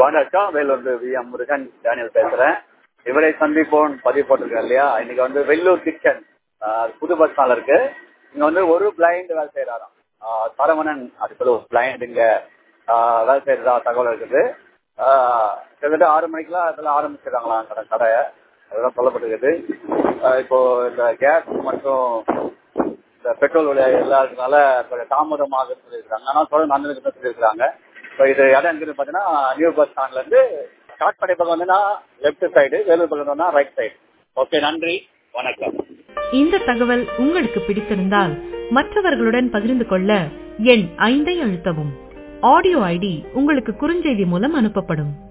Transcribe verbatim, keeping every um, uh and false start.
வணக்கம், Vellore V M Murugan Daniel பேசுறேன். இவரை சந்திப்போம் பதிவு போட்டிருக்கேன் இல்லையா? இன்னைக்கு வந்து வெள்ளூர் கிச்சன் புது பஸ் ஸ்டாண்ட்ல இருக்கு. இங்க வந்து ஒரு பிளைண்ட் வேலை செய்யறாராம். சரவணன் அதுக்குள்ள ஒரு பிளைண்ட் இங்க வேலை செய்யறதா தகவல் இருக்குது. கிட்டத்தட்ட ஆறு மணிக்கெல்லாம் அதெல்லாம் ஆரம்பிச்சிருக்காங்களாம் கடை கடையை. அதெல்லாம் சொல்லப்பட்டிருக்குது. இப்போ இந்த கேஸ் மற்றும் இந்த பெட்ரோல் விலை எல்லாம் இருக்கனால கொஞ்சம் தாமதமாக சொல்லியிருக்காங்க. ஆனால் தொடர்ந்து நடந்துட்டு சொல்லியிருக்காங்க. இப்போ இது இடம் எங்கிருந்து பார்த்தீங்கன்னா நியூ பஸ் ஸ்டாண்ட்ல இருந்து ஸ்டார்ட் பண்ணி பக்கம் வந்துன்னா லெப்ட் சைடு, வேலூர் பக்கம் வந்தா ரைட் சைடு. ஓகே, நன்றி, வணக்கம். இந்த தகவல் உங்களுக்கு பிடித்திருந்தால் மற்றவர்களுடன் பகிர்ந்து கொள்ள எண் ஐந்தை அழுத்தவும். ஆடியோ ஐடி உங்களுக்கு குறுஞ்செய்தி மூலம் அனுப்பப்படும்.